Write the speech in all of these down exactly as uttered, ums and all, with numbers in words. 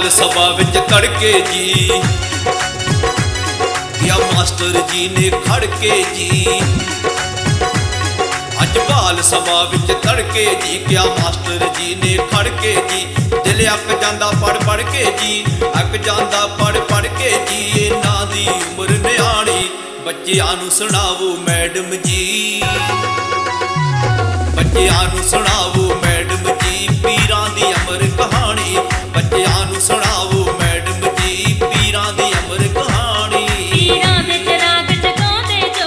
बाल सभा विच तड़के जी, या मास्टर जी ने खड़के जी। अज बाल सभा विच तड़के जी, क्या मास्टर जी ने खड़के जी। दिल अक जांदा पढ़ पढ़ के जी, अक जांदा पढ़ पढ़ के जी। इन्हां दी उम्र नियाणी, बच्चिआं नूं सुणावो मैडम जी, बच्चिआं नूं सुणावो मैडम जी। पीरां दी अमर कहानी, बच्चिआं नूं सुणावो मैडम जी। पीरां दी अमर कहानी। पीरां दे चिराग जगाउंदे जो,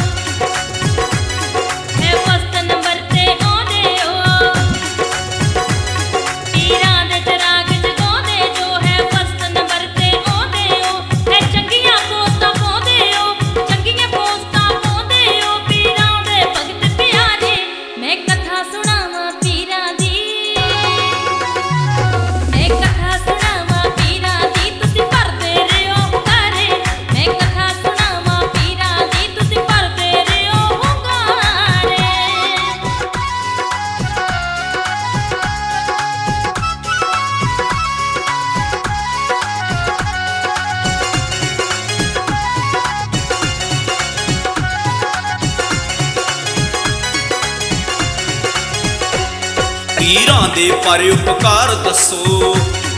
है फस्ट नंबर ते आउंदे ओ। पीरां दे चिराग जगाउंदे जो, है फस्ट नंबर ते आउंदे ओ। है चंगियां पोस्टां पाउंदे ओ, चंगियां पोस्टां पाउंदे ओ। पीरां दे भगत प्यारे, मैं कथा सुणावां पीरां दी, मैं कथा सुणावां पीरां दी। तुसीं भरदे रहियो हुंगारे, मैं कथा सुणावां पीरां दी। तुसीं भरदे रहियो हुंगारे। पीरां दे पर उपकार दसो,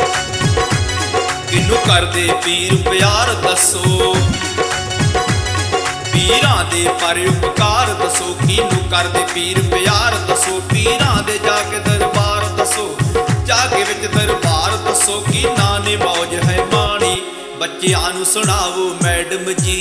किनू करदे पीर प्यार दसो। पीरां दे पर उपकार दसो, किनू करदे पीर प्यार दसो। पीरां दे जाके दरबार दसो, जाके विच दरबार दसो। किन्ना ने मौज है माणी, बच्चिआं नूं सुणावो मैडम जी,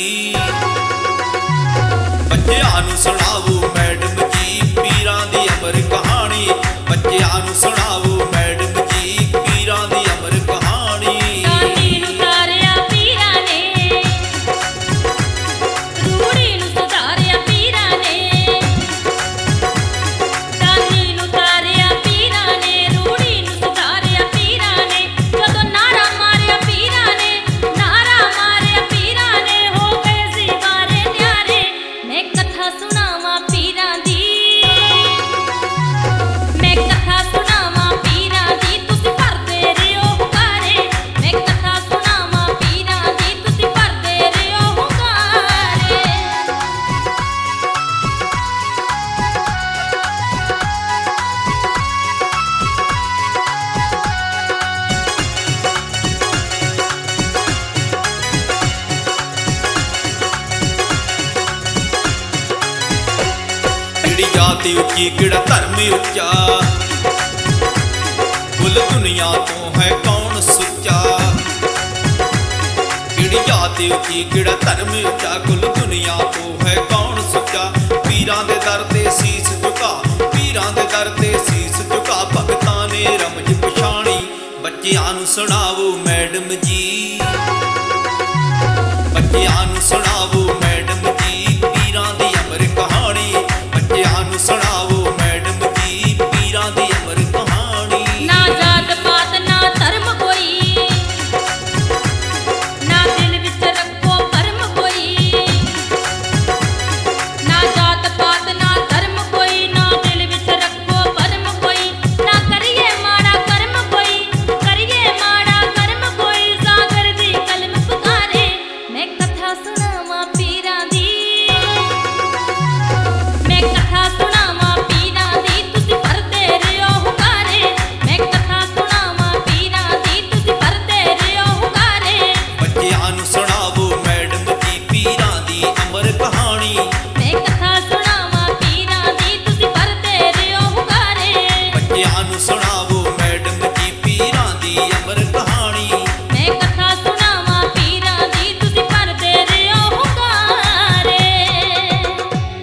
बच्चिआं नूं सुणावो मैडम जी। पीरां दी अमर कहानी, बच्चिआं नूं सुणावो मैडम जी। पीरां दी अमर कहानी। गांधी नूं तारिया पीरां ने, रूड़ी नूं सुधारिया पीरां ने। गांधी नूं तारिया पीरां ने, रूड़ी नूं सुधारिया पीरां ने। जदों नारा मारिया पीरां ने, नारा मारिया पीरां ने। हो गए सी बारे न्यारे, मैं कथा सुणावां पीरां दी, मैं कथा सुणावां पीरां दी। तुसीं भरदे रहियो हुंगारे, मैं कथा सुणावां पीरां दी। तुसीं भरदे रहियो हुंगारे। किहड़ी जाति उच्ची, किहड़ा धर्म उच्चा, कुल दुनिया तो है कौन सुच्चा। किहड़ी जाति उच्ची, किहड़ा धर्म उच्चा, कुल दुनिया तो है कौन सुच्चा। पीरां दे दर ते सीस झुका, पीरां दे दर ते सीस झुका। भगतां ने रमज पछाणी, बच्चिआं नूं सुणावो मैडम जी,